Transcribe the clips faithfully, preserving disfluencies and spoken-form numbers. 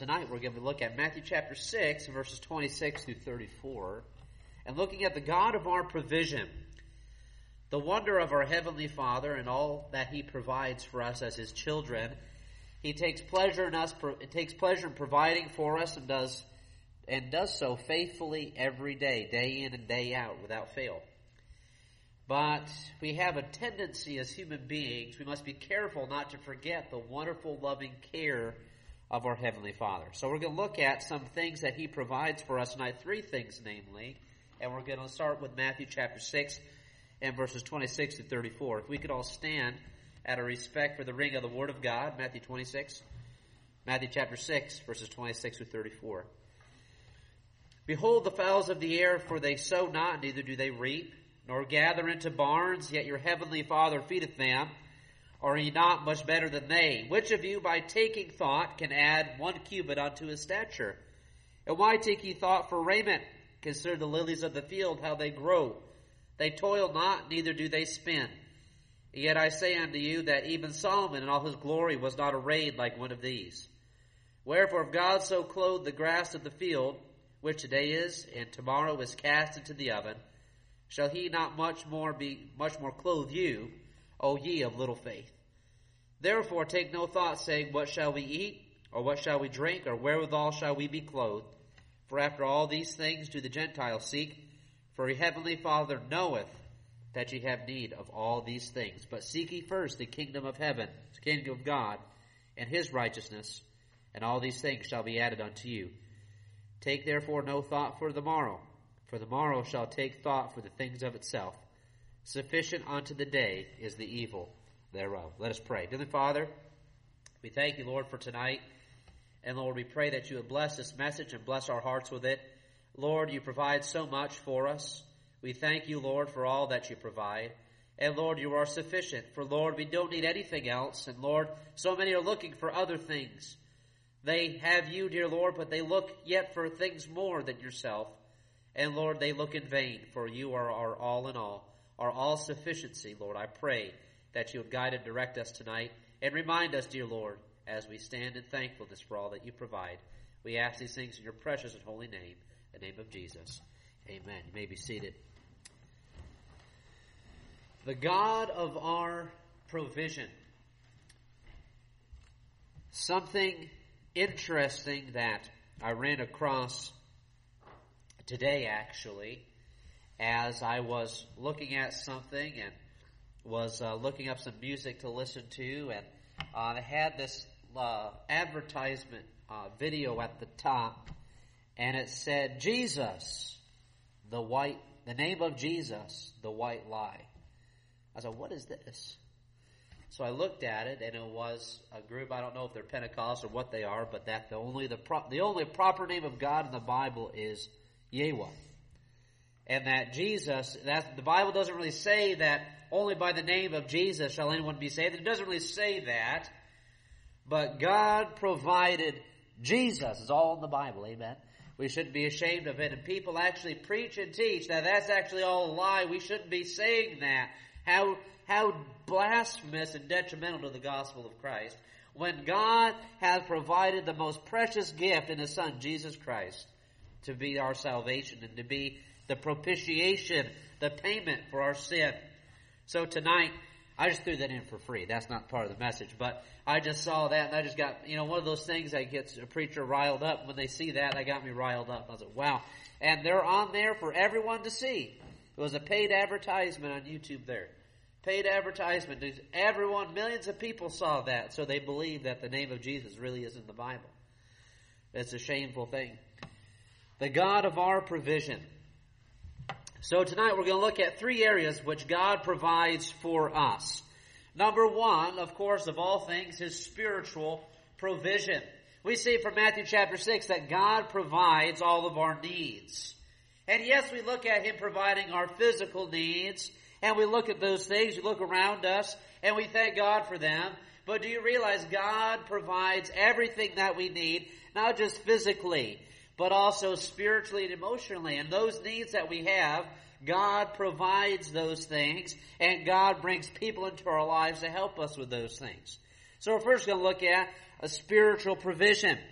Tonight we're going to look at Matthew chapter six, verses twenty-six through thirty-four, and looking at the God of our provision, the wonder of our Heavenly Father and all that He provides for us as His children. He takes pleasure in us, takes pleasure in providing for us, and does and does so faithfully every day, day in and day out, without fail. But we have a tendency as human beings, we must be careful not to forget the wonderful, loving care of our Heavenly Father. So we're going to look at some things that He provides for us tonight, three things namely, and we're going to start with Matthew chapter six and verses twenty-six to thirty-four. If we could all stand out of respect for the reading of the Word of God, Matthew twenty-six, Matthew chapter six, verses twenty-six to thirty-four. Behold the fowls of the air, for they sow not, neither do they reap, nor gather into barns, yet your heavenly Father feedeth them. Are ye not much better than they? Which of you by taking thought can add one cubit unto his stature? And why take ye thought for raiment? Consider the lilies of the field, how they grow. They toil not, neither do they spin. Yet I say unto you that even Solomon in all his glory was not arrayed like one of these. Wherefore if God so clothed the grass of the field, which today is, and tomorrow is cast into the oven, shall he not much more be much more clothe you, O ye of little faith? Therefore take no thought, saying, what shall we eat, or what shall we drink, or wherewithal shall we be clothed? For after all these things do the Gentiles seek. For your heavenly Father knoweth that ye have need of all these things. But seek ye first the kingdom of heaven, the kingdom of God, and His righteousness, and all these things shall be added unto you. Take therefore no thought for the morrow, for the morrow shall take thought for the things of itself. Sufficient unto the day is the evil thereof. Let us pray. Dear Father, we thank you, Lord, for tonight. And Lord, we pray that you would bless this message and bless our hearts with it. Lord, you provide so much for us. We thank you, Lord, for all that you provide. And Lord, you are sufficient. For Lord, we don't need anything else. And Lord, so many are looking for other things. They have you, dear Lord, but they look yet for things more than yourself. And Lord, they look in vain, for you are our all in all. Our all-sufficiency, Lord. I pray that you would guide and direct us tonight and remind us, dear Lord, as we stand in thankfulness for all that you provide. We ask these things in your precious and holy name, the name of Jesus. Amen. You may be seated. The God of our provision. Something interesting that I ran across today, actually, as I was looking at something and was uh, looking up some music to listen to, and uh, they had this uh, advertisement uh, video at the top, and it said, Jesus, the white, the name of Jesus, the white lie. I was like, what is this? So I looked at it, and it was a group, I don't know if they're Pentecostal or what they are, but that the only, the, pro- the only proper name of God in the Bible is Yahweh. And that Jesus, that the Bible doesn't really say that only by the name of Jesus shall anyone be saved. It doesn't really say that. But God provided Jesus. It's all in the Bible, amen. We shouldn't be ashamed of it. And people actually preach and teach that that's actually all a lie. We shouldn't be saying that. How, how blasphemous and detrimental to the gospel of Christ. When God has provided the most precious gift in His Son, Jesus Christ, to be our salvation and to be the propitiation, the payment for our sin. So tonight, I just threw that in for free. That's not part of the message, but I just saw that and I just got, you know, one of those things that gets a preacher riled up. When they see that, that got me riled up. I was like, wow. And they're on there for everyone to see. It was a paid advertisement on YouTube there. Paid advertisement. Everyone, millions of people saw that, so they believe that the name of Jesus really is in the Bible. It's a shameful thing. The God of our provision. So tonight we're going to look at three areas which God provides for us. Number one, of course, of all things, His spiritual provision. We see from Matthew chapter six that God provides all of our needs. And yes, we look at Him providing our physical needs, and we look at those things, we look around us, and we thank God for them. But do you realize God provides everything that we need, not just physically, but also spiritually and emotionally. And those needs that we have, God provides those things, and God brings people into our lives to help us with those things. So we're first going to look at a spiritual provision.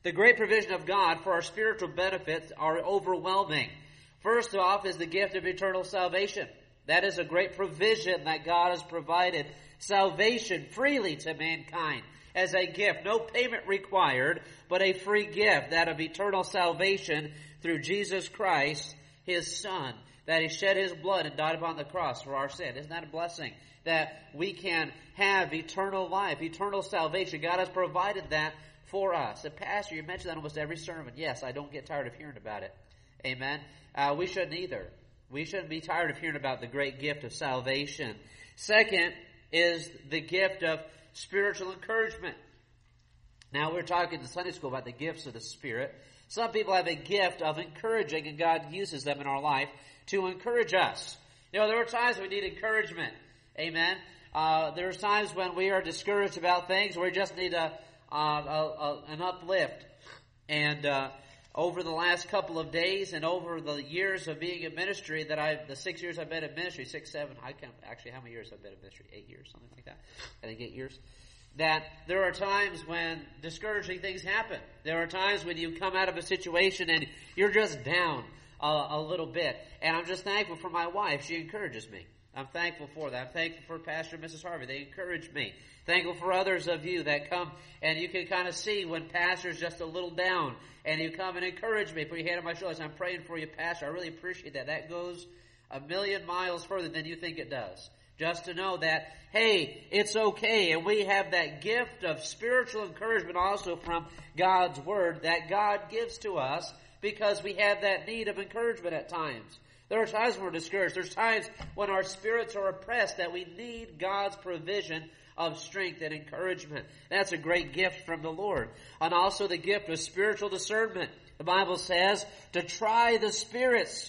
The great provision of God for our spiritual benefits are overwhelming. First off is the gift of eternal salvation. That is a great provision that God has provided. Salvation freely to mankind as a gift. No payment required, but a free gift, that of eternal salvation through Jesus Christ, His Son, that He shed His blood and died upon the cross for our sin. Isn't that a blessing? That we can have eternal life, eternal salvation. God has provided that for us. And Pastor, you mentioned that almost every sermon. Yes, I don't get tired of hearing about it. Amen. Uh, we shouldn't either. We shouldn't be tired of hearing about the great gift of salvation. Second is the gift of spiritual encouragement. Now, we're talking in Sunday school about the gifts of the Spirit. Some people have a gift of encouraging, and God uses them in our life to encourage us. You know, there are times we need encouragement. Amen. Uh, there's times when we are discouraged about things, where we just need a, uh, a, a an uplift. And uh, over the last couple of days and over the years of being in ministry, that I, the six years I've been in ministry, six, seven, I can't, actually how many years I've been in ministry? Eight years, something like that. I think eight years. That there are times when discouraging things happen. There are times when you come out of a situation and you're just down a, a little bit. And I'm just thankful for my wife. She encourages me. I'm thankful for that. I'm thankful for Pastor and Missus Harvey. They encourage me. Thankful for others of you that come and you can kind of see when Pastor's just a little down and you come and encourage me. Put your hand on my shoulders. I'm praying for you, Pastor. I really appreciate that. That goes a million miles further than you think it does. Just to know that, hey, it's okay. And we have that gift of spiritual encouragement also from God's Word that God gives to us because we have that need of encouragement at times. There are times when we're discouraged. There's times when our spirits are oppressed that we need God's provision of strength and encouragement. That's a great gift from the Lord. And also the gift of spiritual discernment. The Bible says to try the spirits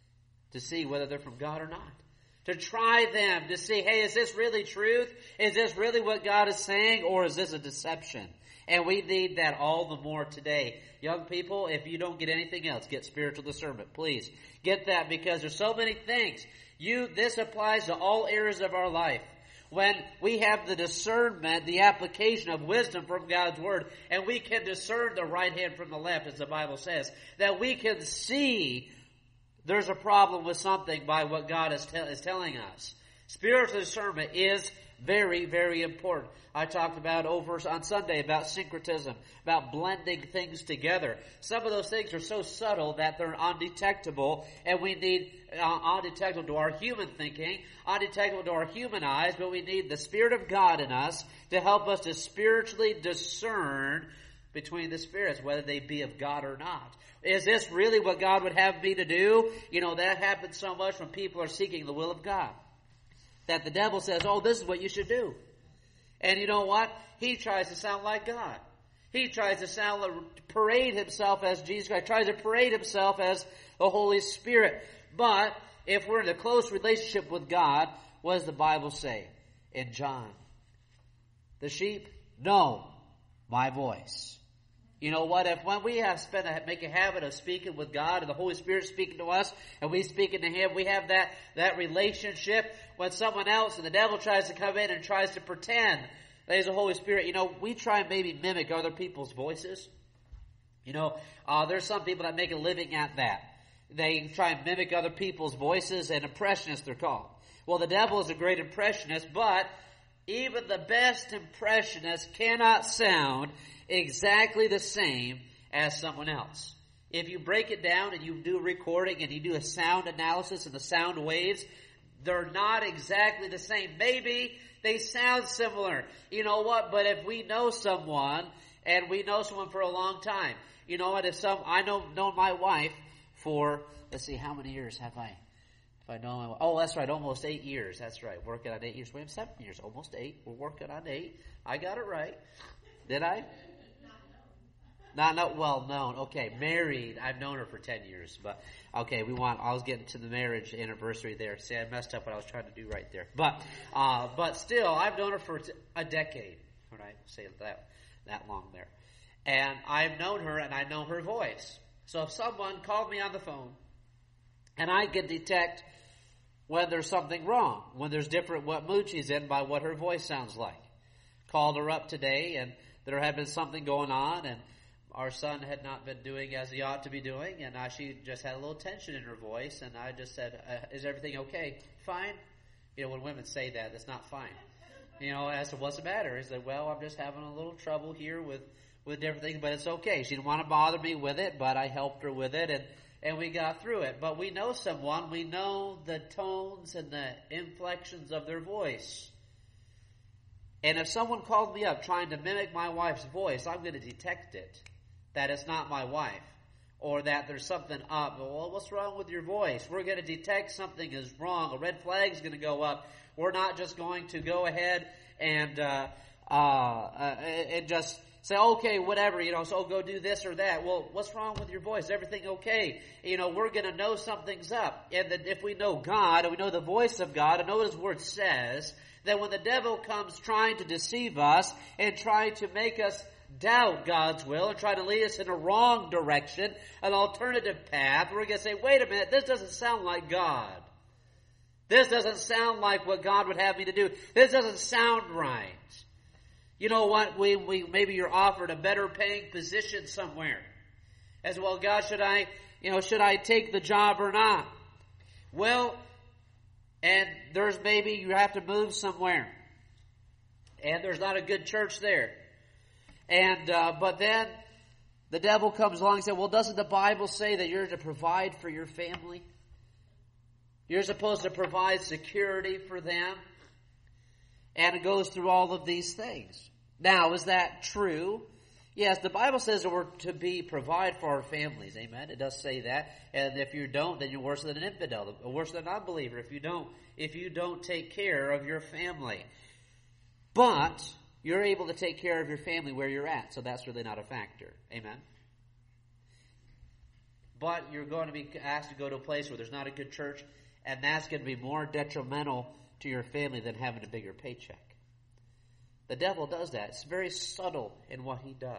to see whether they're from God or not. To try them to see, hey, is this really truth? Is this really what God is saying? Or is this a deception? And we need that all the more today. Young people, if you don't get anything else, get spiritual discernment. Please get that, because there's so many things. You, this applies to all areas of our life. When we have the discernment, the application of wisdom from God's Word, and we can discern the right hand from the left, as the Bible says, that we can see there's a problem with something by what God is, te- is telling us. Spiritual discernment is very, very important. I talked about over on Sunday about syncretism, about blending things together. Some of those things are so subtle that they're undetectable, and we need uh, undetectable to our human thinking, undetectable to our human eyes, but we need the Spirit of God in us to help us to spiritually discern between the spirits, whether they be of God or not. Is this really what God would have me to do? You know, that happens so much when people are seeking the will of God, that the devil says, oh, this is what you should do. And you know what? He tries to sound like God. He tries to sound, parade himself as Jesus Christ, tries to parade himself as the Holy Spirit. But if we're in a close relationship with God, what does the Bible say in John? The sheep know my voice. You know what? If when we have spent a, make a habit of speaking with God and the Holy Spirit speaking to us and we speaking to Him, we have that, that relationship. When someone else and the devil tries to come in and tries to pretend that He's the Holy Spirit, you know, we try and maybe mimic other people's voices. You know, uh, there's some people that make a living at that. They try and mimic other people's voices, and impressionists they're called. Well, the devil is a great impressionist, but even the best impressionist cannot sound exactly the same as someone else. If you break it down and you do recording and you do a sound analysis of the sound waves, they're not exactly the same. Maybe they sound similar. You know what? But if we know someone and we know someone for a long time, you know what? If some, I know known my wife for, let's see, how many years have I? If I know my wife, oh, that's right, almost eight years. That's right, working on eight years. Wait, seven years, almost eight. We're working on eight. I got it right. Did I? Not, not well known. Okay, married. I've known her for ten years, but okay, we want. I was getting to the marriage anniversary there. See, I messed up what I was trying to do right there. But, uh, but still, I've known her for a decade. All right, say that that long there, and I've known her, and I know her voice. So if someone called me on the phone, and I can detect when there's something wrong, when there's different what mood she's in by what her voice sounds like. Called her up today, and there had been something going on, and our son had not been doing as he ought to be doing, and I, she just had a little tension in her voice, and I just said, uh, is everything okay? Fine? You know, when women say that, that's not fine. You know, and I said, what's the matter? He said, well, I'm just having a little trouble here with, with different things, but it's okay. She didn't want to bother me with it, but I helped her with it, and, and we got through it. But we know someone, we know the tones and the inflections of their voice. And if someone called me up trying to mimic my wife's voice, I'm going to detect it, that it's not my wife, or that there's something up. Well, what's wrong with your voice? We're going to detect something is wrong. A red flag is going to go up. We're not just going to go ahead and uh, uh, uh, and just say, okay, whatever, you know, so go do this or that. Well, what's wrong with your voice? Is everything okay? You know, we're going to know something's up. And that if we know God, and we know the voice of God, and know what His Word says, that when the devil comes trying to deceive us and trying to make us doubt God's will and try to lead us in a wrong direction, an alternative path, we're going to say, wait a minute, this doesn't sound like God. This doesn't sound like what God would have me to do. This doesn't sound right. You know what? We, we maybe you're offered a better paying position somewhere. As well, God, should I, you know, should I take the job or not? Well, and there's maybe you have to move somewhere, and there's not a good church there. And uh, but then the devil comes along and says, well, doesn't the Bible say that you're to provide for your family? You're supposed to provide security for them. And it goes through all of these things. Now, is that true? Yes, the Bible says that we're to be provide for our families. Amen. It does say that. And if you don't, then you're worse than an infidel, worse than an unbeliever. If you don't, if you don't take care of your family. But you're able to take care of your family where you're at, so that's really not a factor. Amen. But you're going to be asked to go to a place where there's not a good church, and that's going to be more detrimental to your family than having a bigger paycheck. The devil does that. It's very subtle in what he does.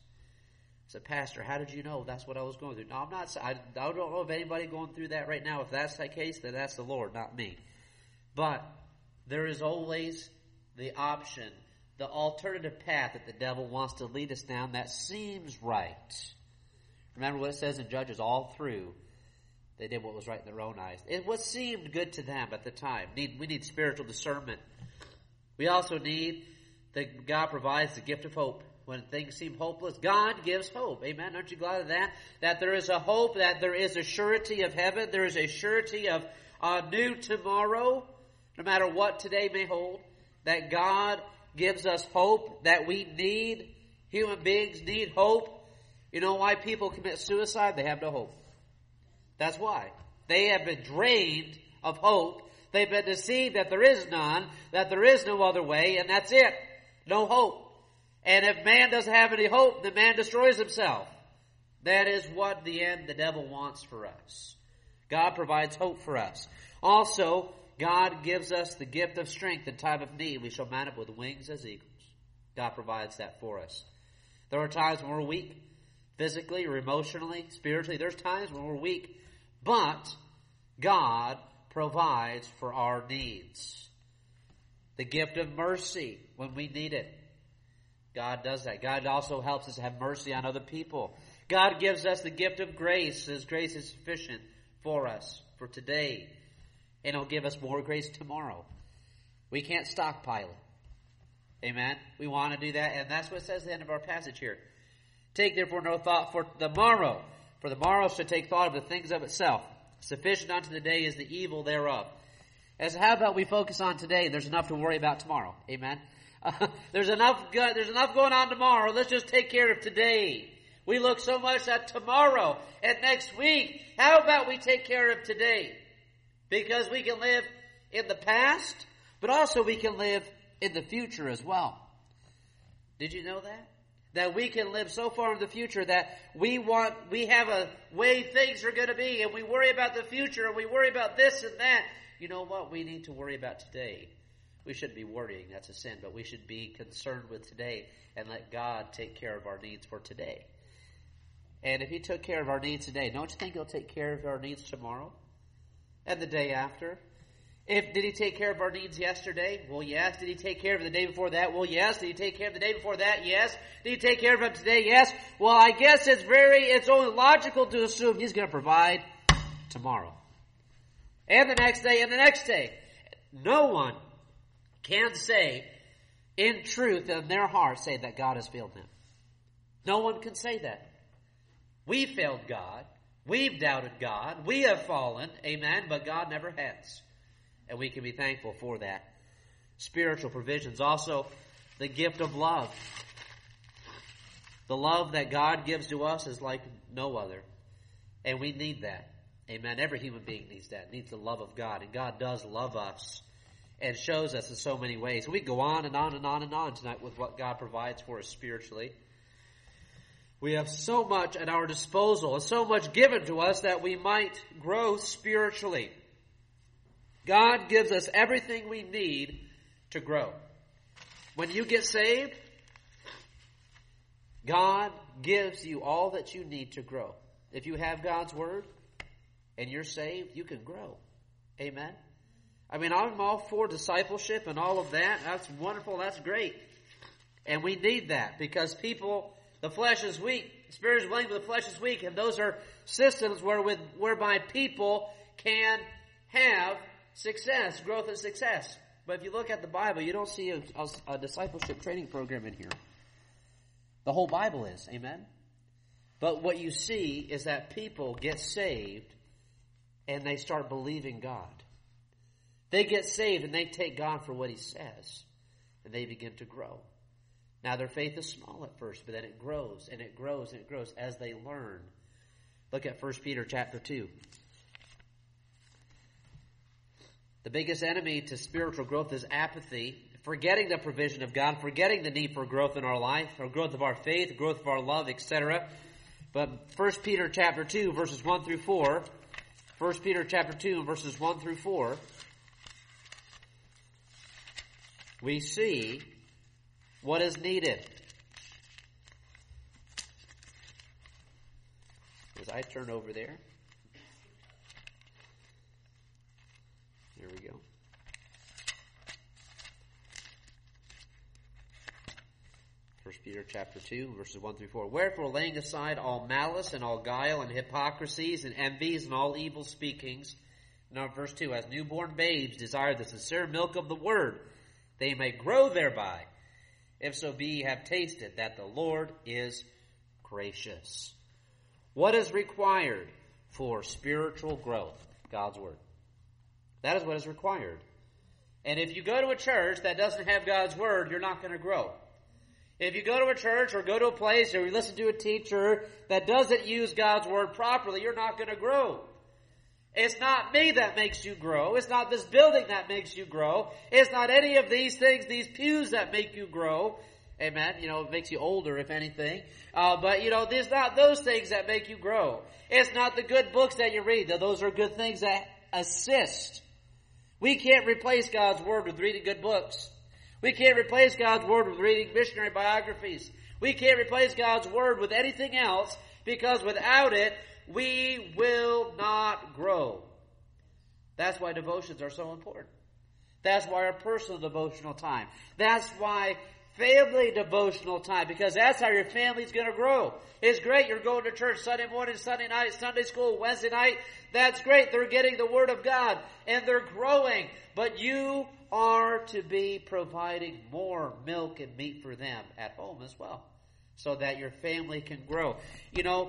I said, Pastor, how did you know that's what I was going through? No, I'm not. I, I don't know of anybody going through that right now. If that's the case, then that's the Lord, not me. But there is always the option, the alternative path that the devil wants to lead us down that seems right. Remember what it says in Judges all through. They did what was right in their own eyes. It what seemed good to them at the time. Need, we need spiritual discernment. We also need that God provides the gift of hope. When things seem hopeless, God gives hope. Amen. Aren't you glad of that? That there is a hope, that there is a surety of heaven. There is a surety of a new tomorrow, no matter what today may hold. That God gives us hope that we need. Human beings need hope. You know why people commit suicide? They have no hope. That's why. They have been drained of hope. They've been deceived that there is none, that there is no other way, and that's it. No hope. And if man doesn't have any hope, then man destroys himself. That is what the end the devil wants for us. God provides hope for us. Also, God gives us the gift of strength in time of need. We shall mount up with wings as eagles. God provides that for us. There are times when we're weak, physically or emotionally, spiritually. There's times when we're weak. But God provides for our needs. The gift of mercy when we need it. God does that. God also helps us have mercy on other people. God gives us the gift of grace. His grace is sufficient for us for today. And He'll give us more grace tomorrow. We can't stockpile it. Amen? We want to do that. And that's what it says at the end of our passage here. Take therefore no thought for the morrow. For the morrow shall take thought of the things of itself. Sufficient unto the day is the evil thereof. As how about we focus on today? There's enough to worry about tomorrow. Amen. Uh, there's enough. Good, there's enough going on tomorrow. Let's just take care of today. We look so much at tomorrow and next week. How about we take care of today? Because we can live in the past, but also we can live in the future as well. Did you know that? That we can live so far in the future that we want, we have a way things are going to be, and we worry about the future, and we worry about this and that. You know what? We need to worry about today. We shouldn't be worrying. That's a sin. But we should be concerned with today and let God take care of our needs for today. And if He took care of our needs today, don't you think He'll take care of our needs tomorrow? And the day after? If did he take care of our needs yesterday? Well, yes. Did he take care of it the day before that? Well, yes. Did he take care of it the day before that? Yes. Did he take care of it today? Yes. Well, I guess it's very, it's only logical to assume he's going to provide tomorrow. And the next day, and the next day. No one can say, in truth, in their heart, say that God has failed them. No one can say that. We failed God. We've doubted God. We have fallen. Amen. But God never has. And we can be thankful for that. Spiritual provisions. Also, the gift of love. The love that God gives to us is like no other. And we need that. Amen. Every human being needs that. Needs the love of God. And God does love us. And shows us in so many ways. We go on and on and on and on tonight with what God provides for us spiritually. We have so much at our disposal and so much given to us that we might grow spiritually. God gives us everything we need to grow. When you get saved, God gives you all that you need to grow. If you have God's Word and you're saved, you can grow. Amen. I mean, I'm all for discipleship and all of that. That's wonderful. That's great. And we need that because people, the flesh is weak. Spirit is willing, but the flesh is weak. And those are systems wherewith, whereby people can have success, growth and success. But if you look at the Bible, you don't see a, a, a discipleship training program in here. The whole Bible is. Amen? But what you see is that people get saved and they start believing God. They get saved and they take God for what He says. And they begin to grow. Now their faith is small at first, but then it grows and it grows and it grows as they learn. Look at First Peter chapter two. The biggest enemy to spiritual growth is apathy, forgetting the provision of God, forgetting the need for growth in our life, or growth of our faith, growth of our love, et cetera. But First Peter chapter two, verses one through four, First Peter chapter two, verses one through four, we see what is needed. As I turn over there. There we go. First Peter chapter two, verses one through four. Wherefore, laying aside all malice and all guile and hypocrisies and envies and all evil speakings. Now, verse two, as newborn babes desire the sincere milk of the word, they may grow thereby. If so be ye have tasted that the Lord is gracious. What is required for spiritual growth? God's word. That is what is required. And if you go to a church that doesn't have God's word, you're not going to grow. If you go to a church or go to a place or you listen to a teacher that doesn't use God's word properly, you're not going to grow. It's not me that makes you grow. It's not this building that makes you grow. It's not any of these things, these pews that make you grow. Amen. You know, it makes you older, if anything. Uh, but, you know, there's not those things that make you grow. It's not the good books that you read. Those are good things that assist. We can't replace God's word with reading good books. We can't replace God's word with reading missionary biographies. We can't replace God's word with anything else because without it, we will not grow. That's why devotions are so important. That's why our personal devotional time. That's why family devotional time, because that's how your family's going to grow. It's great. You're going to church Sunday morning, Sunday night, Sunday school, Wednesday night. That's great. They're getting the Word of God and they're growing. But you are to be providing more milk and meat for them at home as well, so that your family can grow. You know,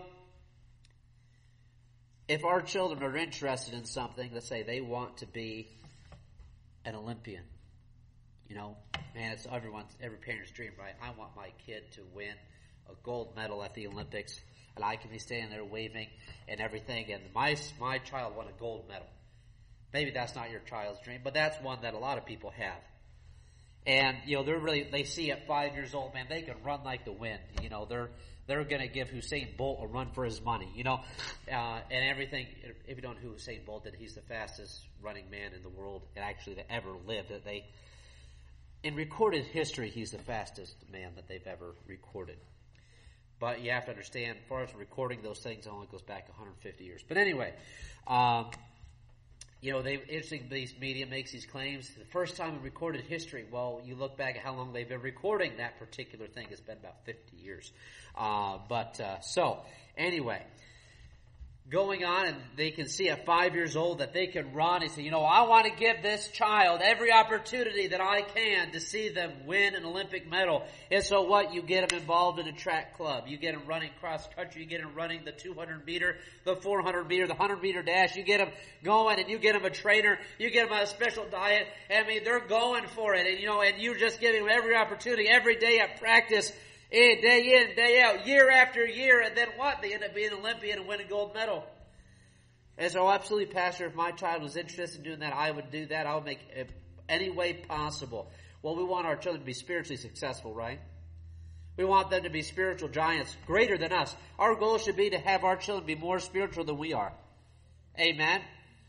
if our children are interested in something, let's say they want to be an Olympian, you know, man, it's everyone's, every parent's dream, right? I want my kid to win a gold medal at the Olympics, and I can be standing there waving and everything, and my my child won a gold medal. Maybe that's not your child's dream, but that's one that a lot of people have. And, you know, they're really, they see at five years old, man, they can run like the wind. You know, they're, they're going to give Usain Bolt a run for his money, you know, uh, and everything. If you don't know who Usain Bolt did, he's the fastest running man in the world, and actually that ever lived. That they, in recorded history, he's the fastest man that they've ever recorded. But you have to understand, as far as recording those things, it only goes back one hundred fifty years. But anyway, um, You know, they interesting. These media makes these claims. The first time in recorded history. Well, you look back at how long they've been recording that particular thing. It's been about fifty years. Uh, but uh, so anyway, going on, and they can see at five years old that they can run and say, you know, I want to give this child every opportunity that I can to see them win an Olympic medal. And so what? You get them involved in a track club. You get them running cross country. You get them running the two hundred meter, the four hundred meter, the one hundred meter dash. You get them going, and you get them a trainer. You get them a special diet. I mean, they're going for it. And, you know, and you're just giving them every opportunity, every day at practice, in, day in, day out, year after year. And then what? They end up being an Olympian and win a gold medal. And so, absolutely, Pastor, if my child was interested in doing that, I would do that. I would make it any way possible. Well, we want our children to be spiritually successful, right? We want them to be spiritual giants greater than us. Our goal should be to have our children be more spiritual than we are. Amen?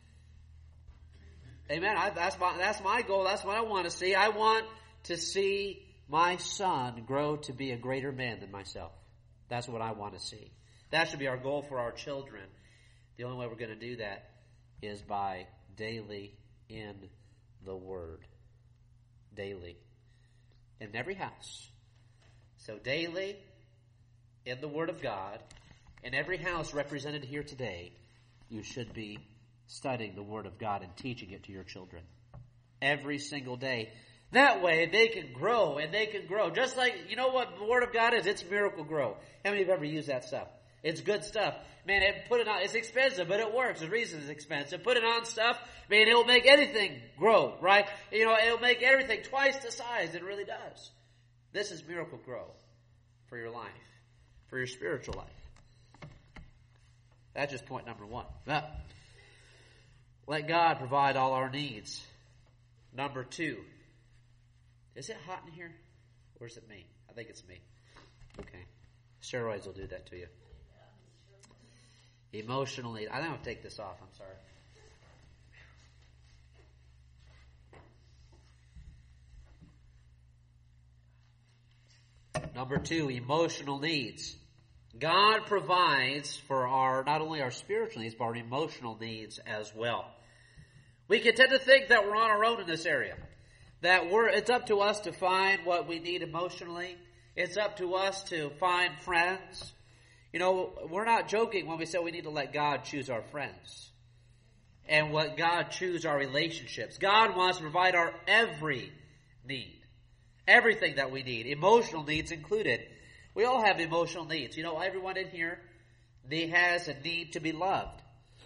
Amen. I, that's my, that's my goal. That's what I want to see. I want to see my son grow to be a greater man than myself. That's what I want to see. That should be our goal for our children. The only way we're going to do that is by daily in the Word. Daily. In every house. So daily in the Word of God. In every house represented here today, you should be studying the Word of God and teaching it to your children. Every single day. That way they can grow and they can grow. Just like, you know what the Word of God is? It's Miracle Grow. How many of you have ever used that stuff? It's good stuff. Man, it, put it on. It's expensive, but it works. The reason it's expensive. Put it on stuff. Man, it'll make anything grow, right? You know, it'll make everything twice the size. It really does. This is Miracle Grow for your life, for your spiritual life. That's just point number one. Well, let God provide all our needs. Number two. Is it hot in here? Or is it me? I think it's me. Okay. Steroids will do that to you. Emotionally, I think I'll take this off. I'm sorry. Number two, emotional needs. God provides for our, not only our spiritual needs, but our emotional needs as well. We can tend to think that we're on our own in this area. That we're, it's up to us to find what we need emotionally. It's up to us to find friends. You know, we're not joking when we say we need to let God choose our friends. And let God choose our relationships. God wants to provide our every need. Everything that we need. Emotional needs included. We all have emotional needs. You know, everyone in here, they has a need to be loved.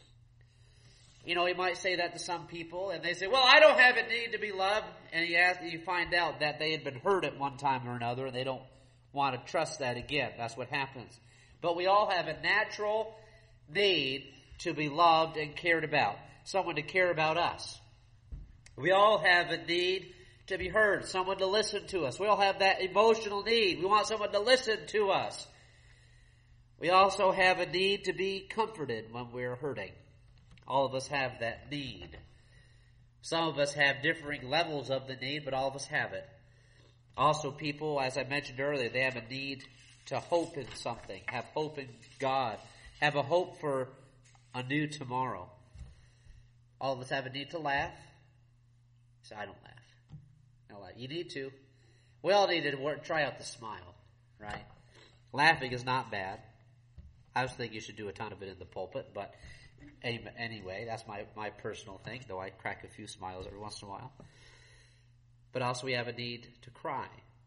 You know, he might say that to some people, and they say, well, I don't have a need to be loved. And you, ask, you find out that they had been hurt at one time or another, and they don't want to trust that again. That's what happens. But we all have a natural need to be loved and cared about. Someone to care about us. We all have a need to be heard. Someone to listen to us. We all have that emotional need. We want someone to listen to us. We also have a need to be comforted when we're hurting. All of us have that need. Some of us have differing levels of the need, but all of us have it. Also, people, as I mentioned earlier, they have a need to hope in something, have hope in God, have a hope for a new tomorrow. All of us have a need to laugh. So I don't laugh. I don't laugh. You need to. We all need to work, try out the smile, right? Laughing is not bad. I was thinking you should do a ton of it in the pulpit, but anyway, that's my, my personal thing, though I crack a few smiles every once in a while. But also we have a need to cry.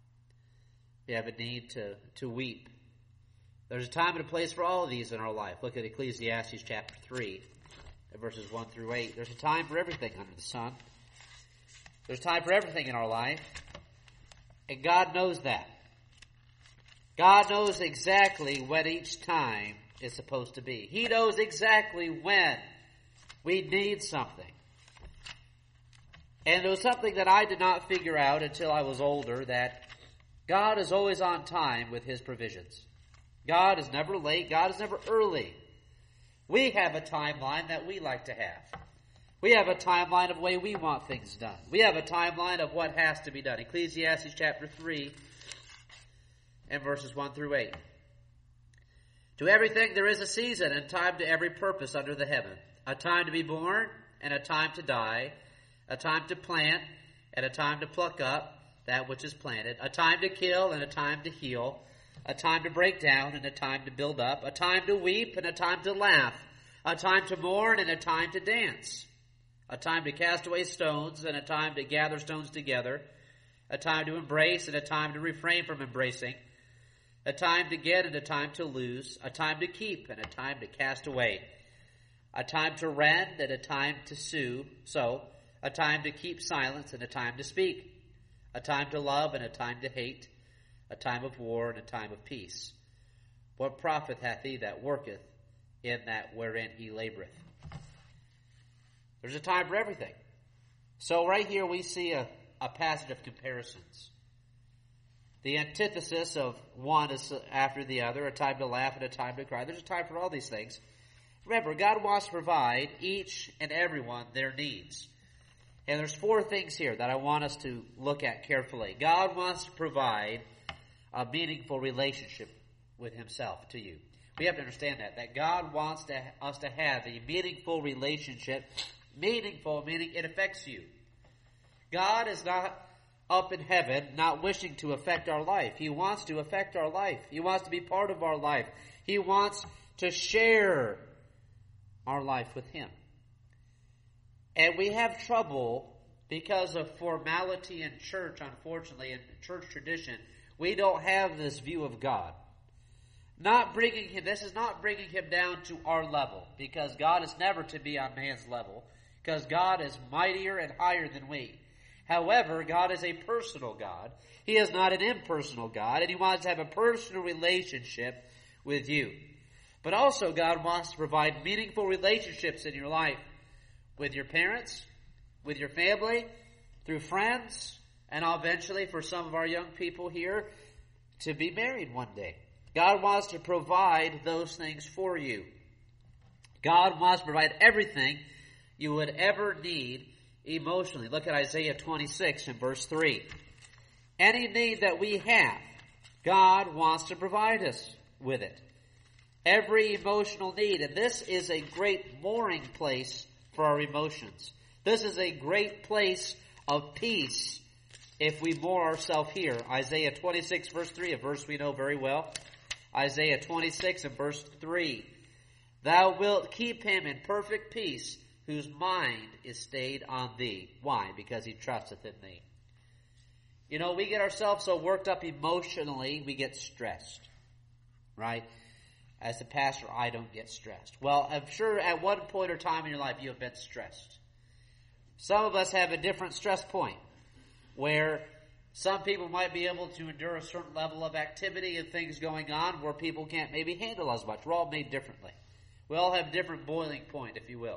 We have a need to, to weep. There's a time and a place for all of these in our life. Look at Ecclesiastes chapter three, verses one through eight. There's a time for everything under the sun. There's time for everything in our life. And God knows that. God knows exactly when each time is supposed to be. He knows exactly when we need something. And there was something that I did not figure out until I was older, that God is always on time with His provisions. God is never late. God is never early. We have a timeline that we like to have. We have a timeline of the way we want things done. We have a timeline of what has to be done. Ecclesiastes chapter three and verses one through eight. To everything there is a season and time to every purpose under the heaven. A time to be born and a time to die, a time to plant and a time to pluck up that which is planted, a time to kill and a time to heal, a time to break down and a time to build up, a time to weep and a time to laugh, a time to mourn and a time to dance, a time to cast away stones and a time to gather stones together, a time to embrace and a time to refrain from embracing, a time to get and a time to lose, a time to keep and a time to cast away, a time to rend and a time to sue, so a time to keep silence and a time to speak, a time to love and a time to hate, a time of war and a time of peace. What profit hath he that worketh in that wherein he laboreth? There's a time for everything. So right here we see a, a passage of comparisons. The antithesis of one is after the other, a time to laugh and a time to cry. There's a time for all these things. Remember, God wants to provide each and everyone their needs. And there's four things here that I want us to look at carefully. God wants to provide a meaningful relationship with himself to you. We have to understand that, that God wants to, us to have a meaningful relationship. Meaningful, meaning it affects you. God is not up in heaven not wishing to affect our life. He wants to affect our life. He wants to be part of our life. He wants to share our life with him. And we have trouble because of formality in church, unfortunately, in church tradition. We don't have this view of God. Not bringing him, this is not bringing him down to our level, because God is never to be on man's level, because God is mightier and higher than we. However, God is a personal God. He is not an impersonal God, and he wants to have a personal relationship with you. But also, God wants to provide meaningful relationships in your life. With your parents, with your family, through friends, and eventually for some of our young people here, to be married one day. God wants to provide those things for you. God wants to provide everything you would ever need emotionally. Look at Isaiah twenty-six and verse three. Any need that we have, God wants to provide us with it. Every emotional need. And this is a great mooring place for our emotions. This is a great place of peace if we moor ourselves here. Isaiah twenty-six verse three, a verse we know very well. Isaiah twenty-six and verse three. Thou wilt keep him in perfect peace, whose mind is stayed on thee. Why? Because he trusteth in thee. You know, we get ourselves so worked up emotionally, we get stressed. Right? As a pastor, I don't get stressed. Well, I'm sure at one point or time in your life you have been stressed. Some of us have a different stress point, where some people might be able to endure a certain level of activity and things going on where people can't maybe handle as much. We're all made differently. We all have different boiling point, if you will.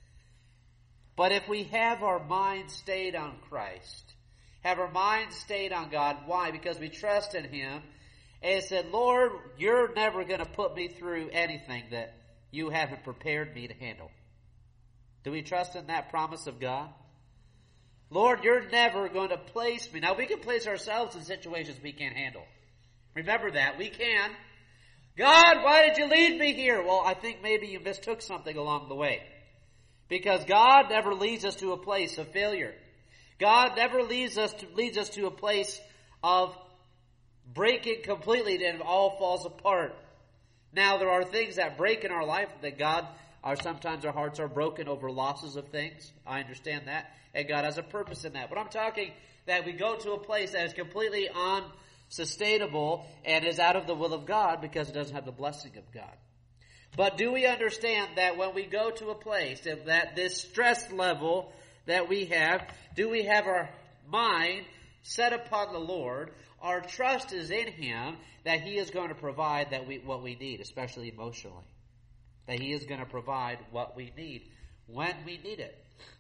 But if we have our mind stayed on Christ, have our mind stayed on God, why? Because we trust in him, and said, Lord, you're never going to put me through anything that you haven't prepared me to handle. Do we trust in that promise of God? Lord, you're never going to place me. Now, we can place ourselves in situations we can't handle. Remember that. We can. God, why did you lead me here? Well, I think maybe you mistook something along the way. Because God never leads us to a place of failure. God never leads us to, leads us to a place of breaking completely and it all falls apart. Now, there are things that break in our life that God, are sometimes our hearts are broken over losses of things. I understand that. And God has a purpose in that. But I'm talking that we go to a place that is completely unsustainable and is out of the will of God because it doesn't have the blessing of God. But do we understand that when we go to a place that this stress level that we have, do we have our mind set upon the Lord? Our trust is in him that he is going to provide that we what we need, especially emotionally. That he is going to provide what we need when we need it.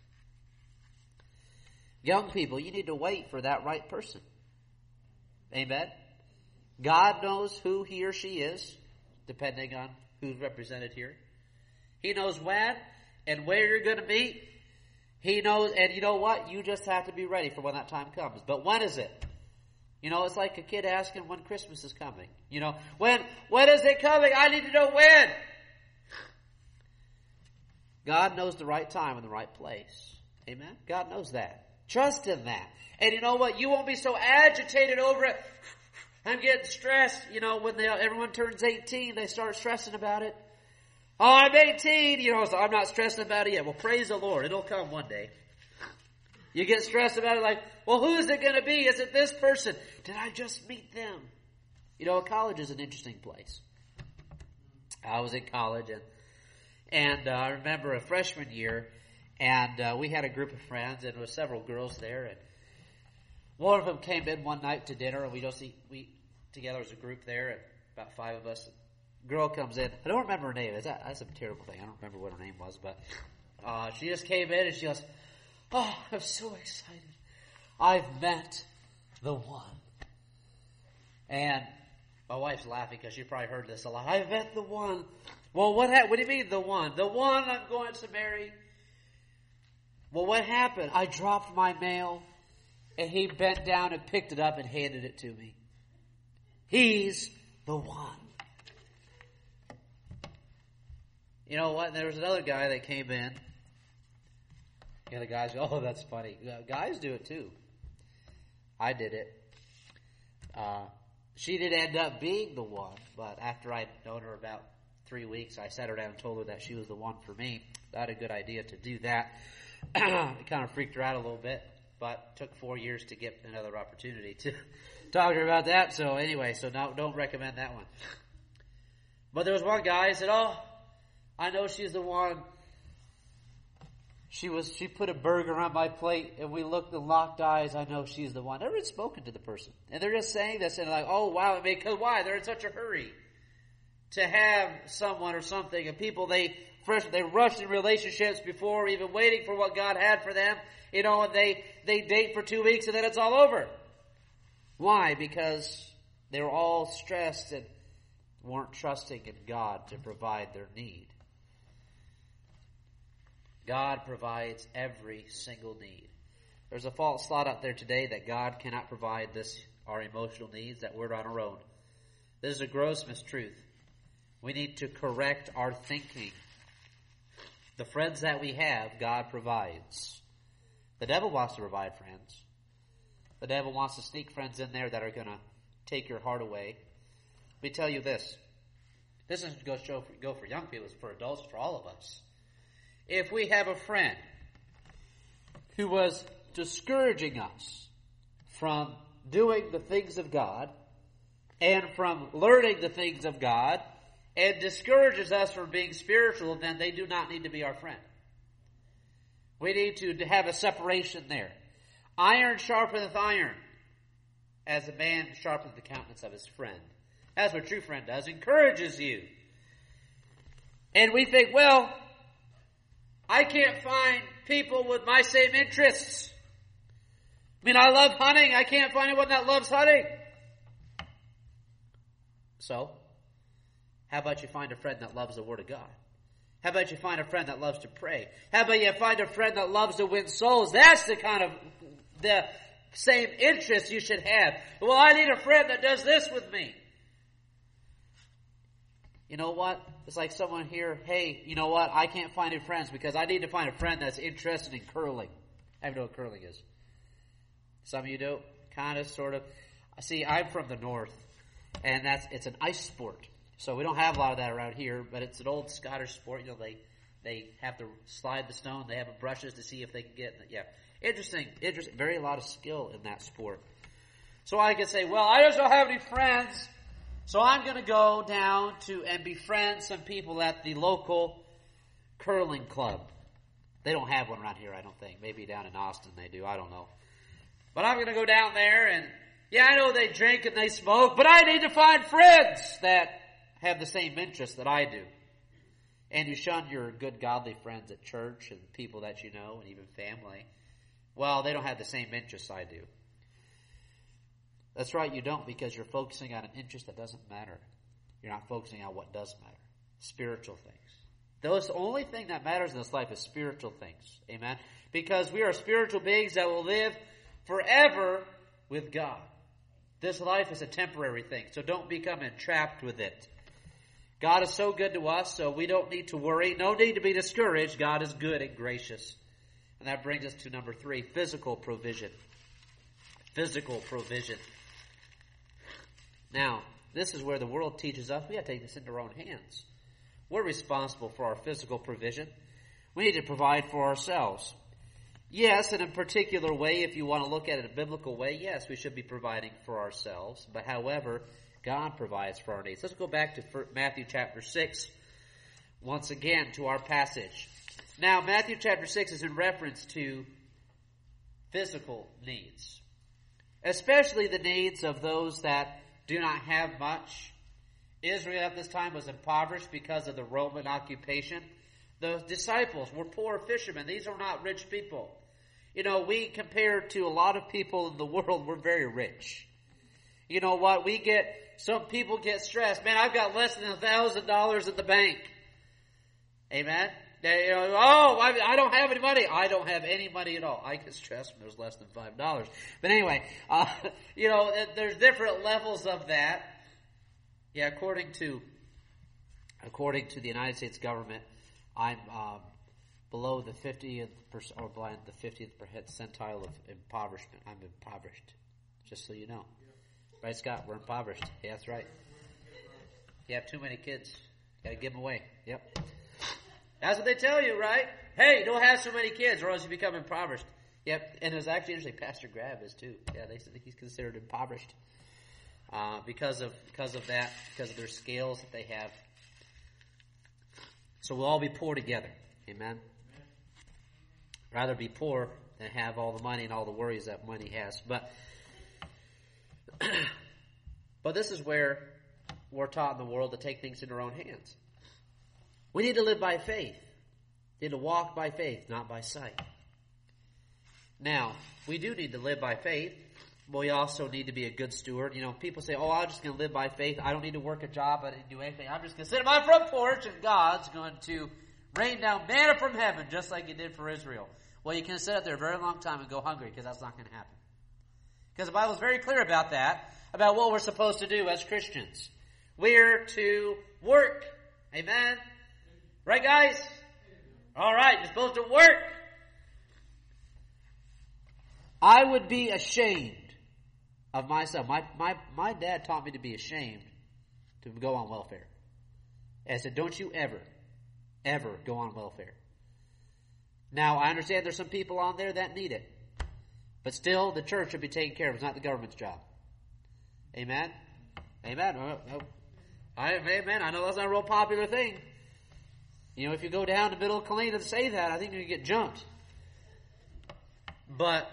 Young people, you need to wait for that right person. Amen? God knows who he or she is, depending on who's represented here. He knows when and where you're going to meet. He knows, and you know what? You just have to be ready for when that time comes. But when is it? You know, it's like a kid asking when Christmas is coming. You know, when when is it coming? I need to know when. God knows the right time and the right place. Amen? God knows that. Trust in that. And you know what? You won't be so agitated over it. I'm getting stressed. You know, when they, everyone turns eighteen, they start stressing about it. Oh, I'm eighteen. You know, so I'm not stressing about it yet. Well, praise the Lord. It'll come one day. You get stressed about it like, well, who's it going to be? Is it this person? Did I just meet them? You know, college is an interesting place. I was in college, and and uh, I remember a freshman year, and uh, we had a group of friends, and there were several girls there, and one of them came in one night to dinner, and we don't see we together as a group there, and about five of us. Girl comes in. I don't remember her name. That, that's a terrible thing. I don't remember what her name was, but uh, she just came in, and she goes, "Oh, I'm so excited! I've met the one." And my wife's laughing because she probably heard this a lot. I've met the one. Well, what ha- what do you mean the one? The one I'm going to marry. Well, what happened? I dropped my mail, and he bent down and picked it up and handed it to me. He's the one. You know what? There was another guy that came in. And the guys go, oh, that's funny. Guys do it too. I did it. Uh, she did end up being the one, but after I'd known her about three weeks, I sat her down and told her that she was the one for me. I had a good idea to do that. It kind of freaked her out a little bit, but took four years to get another opportunity to talk to her about that. So anyway, so now don't recommend that one. But there was one guy who said, oh, I know she's the one. She was. She put a burger on my plate, and we looked and locked eyes. I know she's the one. Never even spoken to the person, and they're just saying this, and like, oh wow, I mean, cause why? They're in such a hurry to have someone or something, and people they first they rush in relationships before even waiting for what God had for them. You know, and they they date for two weeks, and then it's all over. Why? Because they were all stressed and weren't trusting in God to provide their need. God provides every single need. There's a false thought out there today that God cannot provide this, our emotional needs, that we're on our own. This is a gross mistruth. We need to correct our thinking. The friends that we have, God provides. The devil wants to provide friends. The devil wants to sneak friends in there that are going to take your heart away. Let me tell you this. This isn't going to go for young people, it's for adults, for all of us. If we have a friend who was discouraging us from doing the things of God and from learning the things of God and discourages us from being spiritual, then they do not need to be our friend. We need to have a separation there. Iron sharpeneth iron, as a man sharpeneth the countenance of his friend. That's what a true friend does, encourages you. And we think, well, I can't find people with my same interests. I mean, I love hunting. I can't find anyone that loves hunting. So, how about you find a friend that loves the Word of God? How about you find a friend that loves to pray? How about you find a friend that loves to win souls? That's the kind of the same interests you should have. Well, I need a friend that does this with me. You know what? It's like someone here, hey, you know what? I can't find any friends because I need to find a friend that's interested in curling. I don't know what curling is. Some of you do. Kind of, sort of. See, I'm from the north, and that's it's an ice sport. So we don't have a lot of that around here, but it's an old Scottish sport. You know, they they have to slide the stone. They have brushes to see if they can get it. Yeah. Interesting. Interesting. Very a lot of skill in that sport. So I could say, well, I just don't have any friends. So I'm going to go down to and befriend some people at the local curling club. They don't have one around here, I don't think. Maybe down in Austin they do. I don't know. But I'm going to go down there and, yeah, I know they drink and they smoke, but I need to find friends that have the same interests that I do. And you shun your good godly friends at church and people that you know and even family. Well, they don't have the same interests I do. That's right, you don't, because you're focusing on an interest that doesn't matter. You're not focusing on what does matter. Spiritual things. Those, the only thing that matters in this life is spiritual things. Amen? Because we are spiritual beings that will live forever with God. This life is a temporary thing, so don't become entrapped with it. God is so good to us, so we don't need to worry. No need to be discouraged. God is good and gracious. And that brings us to number three, physical provision. Physical provision. Now, this is where the world teaches us we have to take this into our own hands. We're responsible for our physical provision. We need to provide for ourselves. Yes, in a particular way, if you want to look at it in a biblical way, yes, we should be providing for ourselves. But however, God provides for our needs. Let's go back to Matthew chapter six, once again, to our passage. Now, Matthew chapter six is in reference to physical needs, especially the needs of those that do not have much. Israel at this time was impoverished because of the Roman occupation. The disciples were poor fishermen. These are not rich people. You know, we, compared to a lot of people in the world, we're very rich. You know what? We get, some people get stressed. Man, I've got less than a thousand dollars in the bank. Amen? They, you know, oh, I, I don't have any money. I don't have any money at all. I get stressed when there's less than five dollars. But anyway, uh, you know, there's different levels of that. Yeah, according to, according to the United States government, I'm um, below the fiftieth percent, or blind the fiftieth percentile of impoverishment. I'm impoverished, just so you know. Right, Scott? We're impoverished. Yeah, that's right. You have too many kids. Got to give them away. Yep. That's what they tell you, right? Hey, don't have so many kids, or else you become impoverished. Yep. And it was actually interesting. Pastor Grab is too. Yeah, they said he's considered impoverished uh, because of because of that, because of their scales that they have. So we'll all be poor together. Amen. Rather be poor than have all the money and all the worries that money has. But but this is where we're taught in the world to take things into our own hands. We need to live by faith. We need to walk by faith, not by sight. Now, we do need to live by faith, but we also need to be a good steward. You know, people say, oh, I'm just going to live by faith. I don't need to work a job. I didn't do anything. I'm just going to sit on my front porch, and God's going to rain down manna from heaven, just like He did for Israel. Well, you can sit out there a very long time and go hungry, because that's not going to happen. Because the Bible is very clear about that, about what we're supposed to do as Christians. We're to work. Amen? Right, guys? All right, you're supposed to work. I would be ashamed of myself. My, my, my dad taught me to be ashamed to go on welfare. And I said, don't you ever, ever go on welfare. Now, I understand there's some people on there that need it. But still, the church should be taken care of. It's not the government's job. Amen? Amen. I, amen. I know that's not a real popular thing. You know, if you go down to Middle Killeen and say that, I think you get jumped. But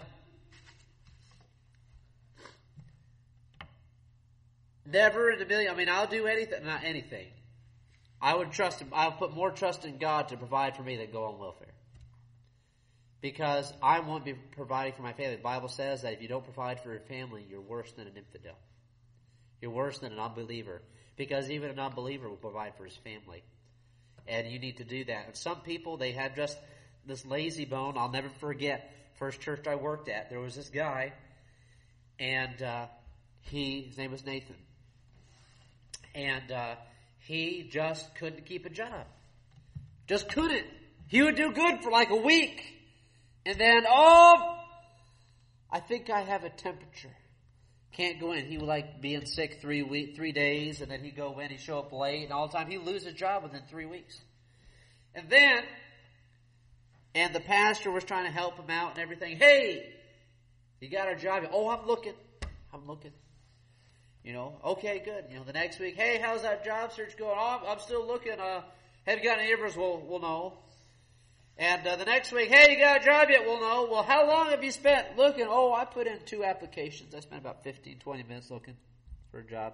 never in a million. I mean, I'll do anything. Not anything. I would trust him. I'll put more trust in God to provide for me than go on welfare. Because I won't be providing for my family. The Bible says that if you don't provide for your family, you're worse than an infidel. You're worse than an unbeliever. Because even an unbeliever will provide for his family. And you need to do that. And some people, they have just this lazy bone. I'll never forget, first church I worked at, there was this guy, and uh, he, his name was Nathan. And uh, he just couldn't keep a job. Just couldn't. He would do good for like a week. And then, oh, I think I have a temperature. Can't go in. He would like being sick three week, three days, and then he'd go in, he'd show up late, and all the time he'd lose his job within three weeks. And then, and the pastor was trying to help him out and everything. Hey, you got a job? Oh, I'm looking. I'm looking. You know, okay, good. You know, the next week, hey, how's that job search going? Oh, I'm, I'm still looking. Uh, have you got any neighbors? We'll, we'll know. And uh, the next week, hey, you got a job yet? We'll know. Well, how long have you spent looking? Oh, I put in two applications. I spent about fifteen, twenty minutes looking for a job.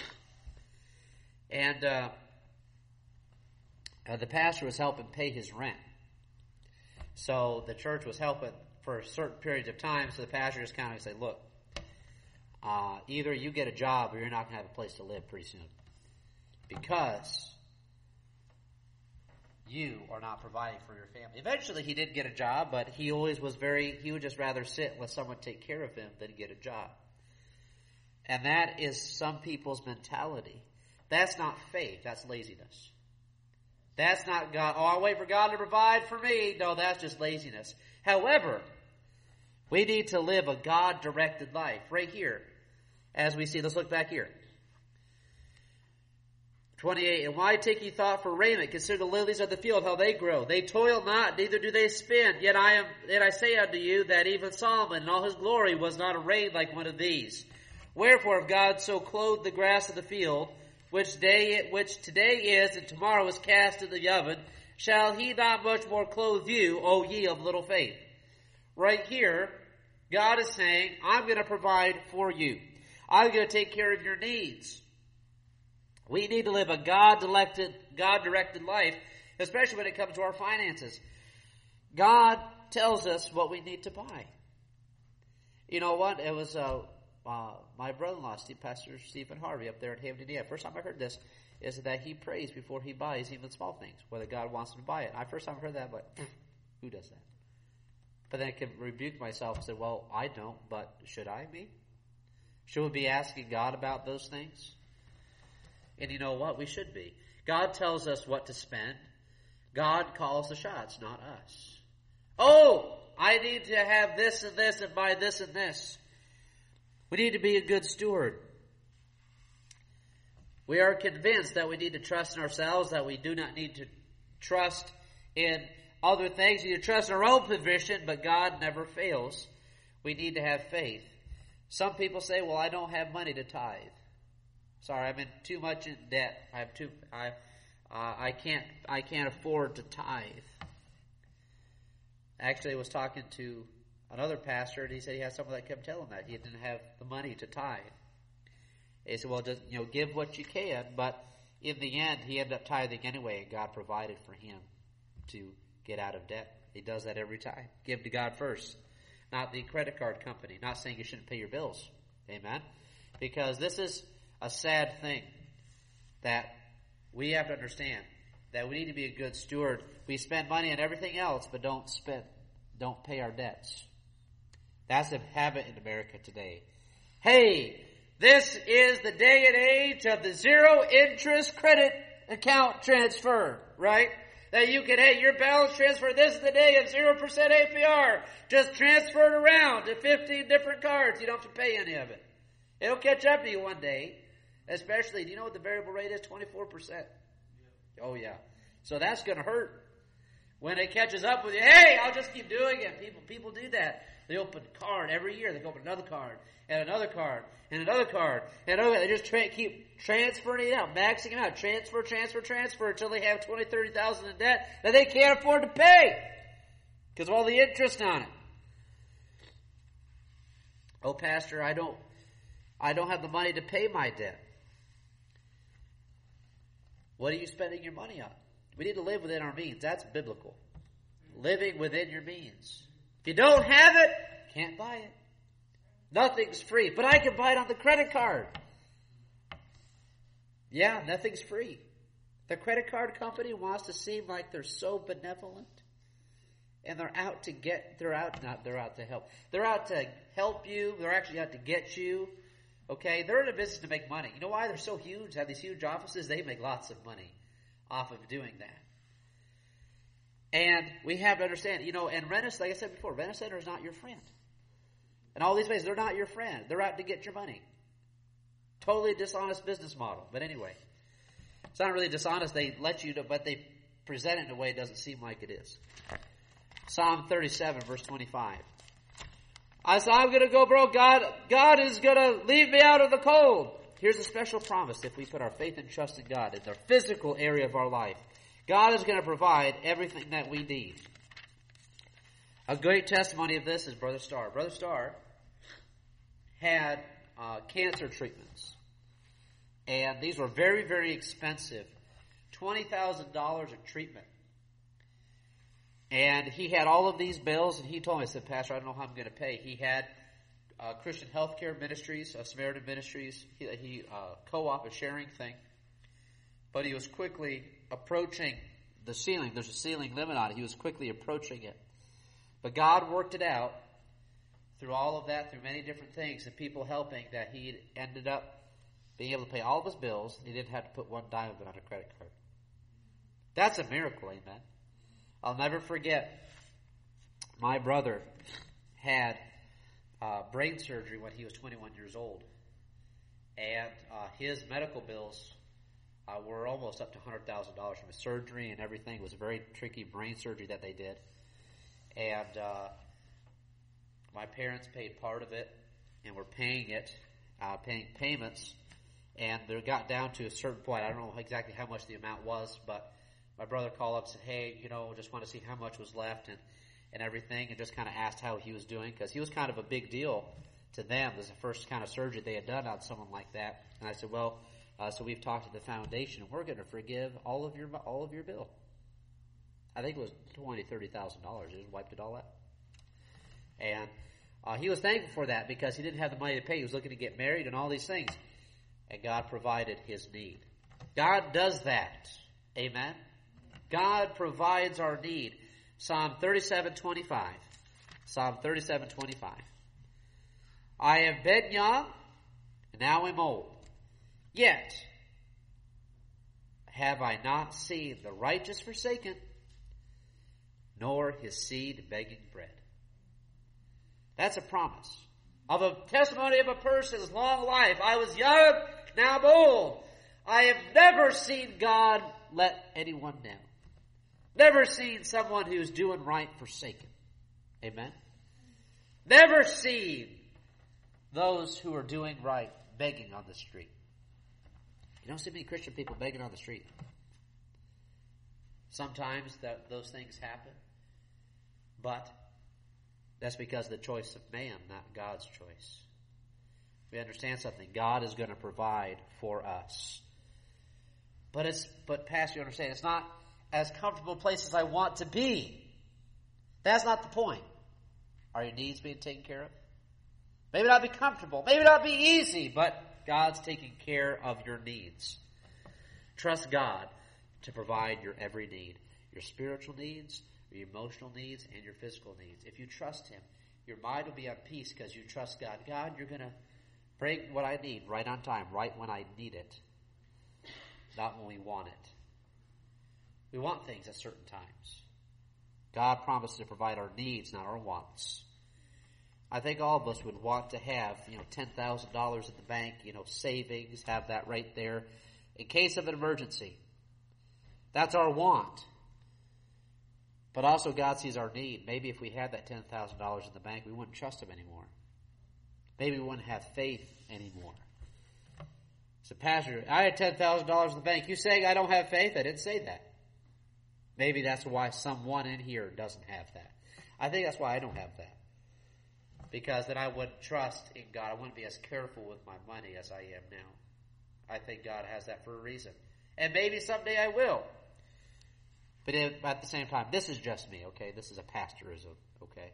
And uh, uh, the pastor was helping pay his rent. So the church was helping for certain periods of time. So the pastor just kind of said, look, uh, either you get a job or you're not going to have a place to live pretty soon. Because you are not providing for your family. Eventually he did get a job, but he always was very, he would just rather sit and let someone take care of him than get a job. And that is some people's mentality. That's not faith. That's laziness. That's not God. Oh, I'll wait for God to provide for me. No, that's just laziness. However, we need to live a God-directed life. Right here, as we see. Let's look back here. twenty-eight, and why take ye thought for raiment? Consider the lilies of the field, how they grow. They toil not, neither do they spin. Yet I am, yet I say unto you that even Solomon in all his glory was not arrayed like one of these. Wherefore, if God so clothed the grass of the field, which day, which today is and tomorrow is cast in the oven, shall he not much more clothe you, O ye of little faith? Right here, God is saying, I'm going to provide for you. I'm going to take care of your needs. We need to live a God-directed, God-directed life, especially when it comes to our finances. God tells us what we need to buy. You know what? It was uh, uh, my brother-in-law, Steve, Pastor Stephen Harvey, up there at Haven, Indiana. First time I heard this is that he prays before he buys even small things, whether God wants him to buy it. I first time I heard that, but who does that? But then I could rebuke myself and say, well, I don't, but should I be? Should we be asking God about those things? And you know what? We should be. God tells us what to spend. God calls the shots, not us. Oh, I need to have this and this and buy this and this. We need to be a good steward. We are convinced that we need to trust in ourselves, that we do not need to trust in other things. We need to trust in our own provision, but God never fails. We need to have faith. Some people say, well, I don't have money to tithe. Sorry, I'm in too much in debt. I have too. I, uh, I can't. I can't afford to tithe. Actually, I was talking to another pastor, and he said he had someone that kept telling him that he didn't have the money to tithe. He said, "Well, just you know, give what you can." But in the end, he ended up tithing anyway, and God provided for him to get out of debt. He does that every time. Give to God first, not the credit card company. Not saying you shouldn't pay your bills. Amen. Because this is a sad thing that we have to understand, that we need to be a good steward. We spend money on everything else, but don't spend, don't pay our debts. That's a habit in America today. Hey, this is the day and age of the zero interest credit account transfer, right? That you can, hey, your balance transfer, this is the day of zero percent A P R. Just transfer it around to fifteen different cards. You don't have to pay any of it. It'll catch up to you one day. Especially, do you know what the variable rate is? twenty-four percent. Yeah. Oh, yeah. So that's going to hurt. When it catches up with you, hey, I'll just keep doing it. People people do that. They open a card every year. They open another card, and another card, and another card, and another. They just tra- keep transferring it out, maxing it out. Transfer, transfer, transfer until they have twenty, thirty thousand in debt that they can't afford to pay because of all the interest on it. Oh, Pastor, I don't, I don't have the money to pay my debt. What are you spending your money on? We need to live within our means. That's biblical. Living within your means. If you don't have it, can't buy it. Nothing's free. But I can buy it on the credit card. Yeah, nothing's free. The credit card company wants to seem like they're so benevolent. And they're out to get, they're out, not they're out to help. They're out to help you. They're actually out to get you. Okay, they're in a business to make money. You know why they're so huge? They have these huge offices. They make lots of money off of doing that. And we have to understand, you know, and Rent, like I said before, Rent-A-Center is not your friend. And all these places, they're not your friend. They're out to get your money. Totally dishonest business model. But anyway, it's not really dishonest. They let you to, but they present it in a way it doesn't seem like it is. Psalm thirty-seven, verse twenty-five. I said, I'm going to go broke. God, God is going to leave me out of the cold. Here's a special promise if we put our faith and trust in God in the physical area of our life. God is going to provide everything that we need. A great testimony of this is Brother Starr. Brother Starr had uh, cancer treatments. And these were very, very expensive. twenty thousand dollars a treatment. And he had all of these bills, and he told me, I said, Pastor, I don't know how I'm going to pay. He had uh, Christian Healthcare Ministries, uh, Samaritan Ministries. He, he uh, co-op, a sharing thing. But he was quickly approaching the ceiling. There's a ceiling limit on it. He was quickly approaching it. But God worked it out through all of that, through many different things, and people helping, that he ended up being able to pay all of his bills. He didn't have to put one dime of it on a credit card. That's a miracle, amen. I'll never forget, my brother had uh, brain surgery when he was twenty-one years old. And uh, his medical bills uh, were almost up to one hundred thousand dollars from his surgery and everything. It was a very tricky brain surgery that they did. And uh, my parents paid part of it and were paying it, uh, paying payments. And they got down to a certain point. I don't know exactly how much the amount was, but my brother called up and said, hey, you know, just want to see how much was left and, and everything, and just kind of asked how he was doing, because he was kind of a big deal to them. It was the first kind of surgery they had done on someone like that. And I said, well, uh, so we've talked to the foundation, and we're going to forgive all of your all of your bill. I think it was twenty thousand dollars, thirty thousand dollars. They just wiped it all out. And uh, he was thankful for that, because he didn't have the money to pay. He was looking to get married and all these things. And God provided his need. God does that. Amen. God provides our need. Psalm thirty-seven twenty-five. Psalm thirty-seven twenty-five. I have been young, and now am old. Yet have I not seen the righteous forsaken, nor his seed begging bread. That's a promise of a testimony of a person's long life. I was young, now I'm old. I have never seen God let anyone down. Never seen someone who's doing right forsaken. Amen. Never seen those who are doing right begging on the street. You don't see many Christian people begging on the street. Sometimes that, those things happen, but that's because of the choice of man, not God's choice. We understand something. God is going to provide for us. But it's, but Pastor, you understand, it's not as comfortable a place as I want to be. That's not the point. Are your needs being taken care of? Maybe not be comfortable. Maybe not be easy, but God's taking care of your needs. Trust God to provide your every need. Your spiritual needs, your emotional needs, and your physical needs. If you trust Him, your mind will be at peace because you trust God. God, you're going to bring what I need right on time, right when I need it. Not when we want it. We want things at certain times. God promises to provide our needs, not our wants. I think all of us would want to have, you know, ten thousand dollars in the bank, you know, savings, have that right there in case of an emergency. That's our want. But also God sees our need. Maybe if we had that ten thousand dollars in the bank, we wouldn't trust Him anymore. Maybe we wouldn't have faith anymore. So, Pastor, I had ten thousand dollars in the bank. You saying I don't have faith? I didn't say that. Maybe that's why someone in here doesn't have that. I think that's why I don't have that. Because then I wouldn't trust in God. I wouldn't be as careful with my money as I am now. I think God has that for a reason. And maybe someday I will. But at the same time, this is just me, okay? This is a pastorism, okay?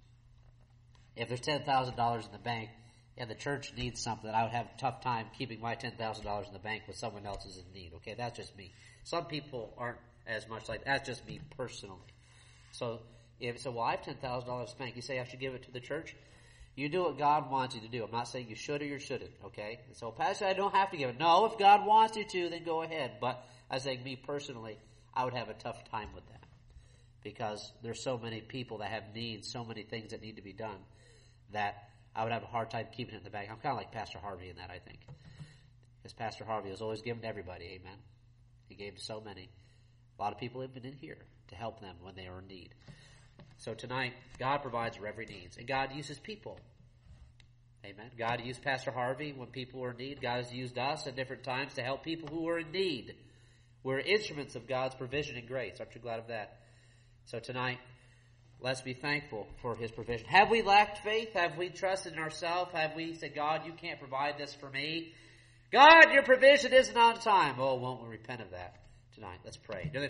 If there's ten thousand dollars in the bank and the church needs something, I would have a tough time keeping my ten thousand dollars in the bank when someone else is in need, okay? That's just me. Some people aren't as much like that. That's just me personally. So, if you say, well, I have ten thousand dollars in the bank, you say I should give it to the church? You do what God wants you to do. I'm not saying you should or you shouldn't, okay? And so, Pastor, I don't have to give it. No, if God wants you to, then go ahead. But I say, me personally, I would have a tough time with that. Because there's so many people that have needs, so many things that need to be done, that I would have a hard time keeping it in the bank. I'm kind of like Pastor Harvey in that, I think. Because Pastor Harvey was always giving to everybody, amen? He gave to so many. A lot of people have been in here to help them when they are in need. So tonight, God provides for every need. And God uses people. Amen. God used Pastor Harvey when people were in need. God has used us at different times to help people who are in need. We're instruments of God's provision and grace. Aren't you glad of that? So tonight, let's be thankful for His provision. Have we lacked faith? Have we trusted in ourselves? Have we said, God, you can't provide this for me? God, your provision isn't on time. Oh, won't we repent of that tonight? Let's pray.